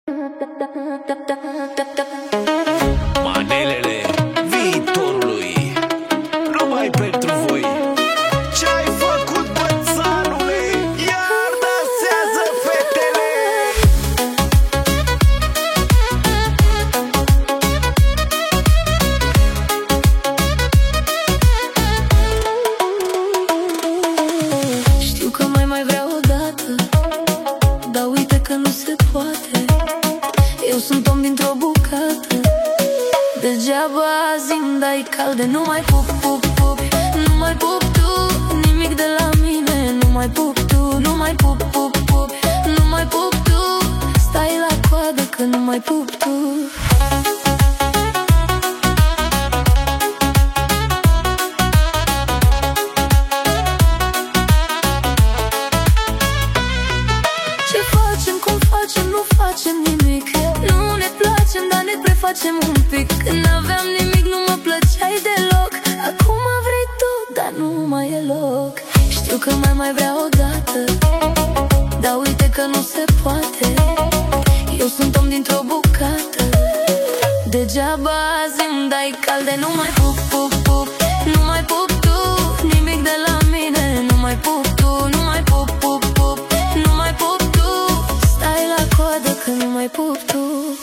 Manelele viitorului, numai pentru voi. Ce-ai făcut, bățanule? Iar dansează fetele. Știu că mai vreau odată, dar uite că nu se poate. Eu sunt om dintr-o bucată, degeaba azi-mi dai calde. Nu mai pup, pup, pup, nu mai pup tu nimic de la mine. Nu mai pup tu, nu mai pup, pup, pup, nu mai pup tu. Stai la coadă că nu mai pup tu. Ce facem, cum facem, nu facem nimic. Nu ne placem, dar ne prefacem un pic. Când aveam nimic nu mă plăceai deloc. Acum vrei tu, dar nu mai e loc. Știu că mai vreau odată, dar uite că nu se poate. Eu sunt om dintr-o bucată, degeaba azi îmi dai calde. Nu mai pup, pup, pup, nu mai pup tu nimic de la mine. Nu mai pup tu, nu mai pup, pup, pup, nu mai pup tu. Stai la coadă că nu mai pup tu.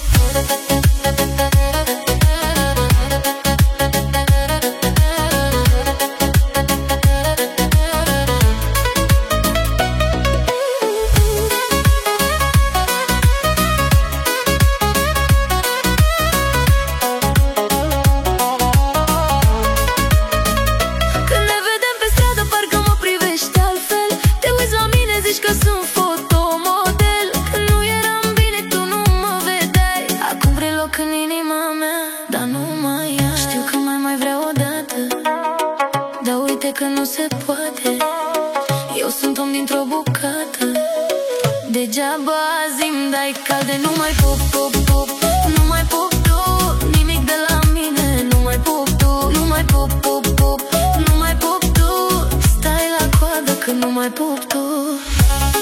Zici că sunt fotomodel. Când nu eram bine, tu nu mă vedeai. Acum vrei loc în inima mea, dar nu mai ai. Știu că mai vreau odată, dar uite că nu se poate. Eu sunt om dintr-o bucată, degeaba azi îmi dai calde. Nu mai pup, pup, pup, nu mai pup tu nimic de la mine. Nu mai pup tu, nu mai pup, pup, pup, nu mai pup tu. Stai la coadă că nu mai pup tu.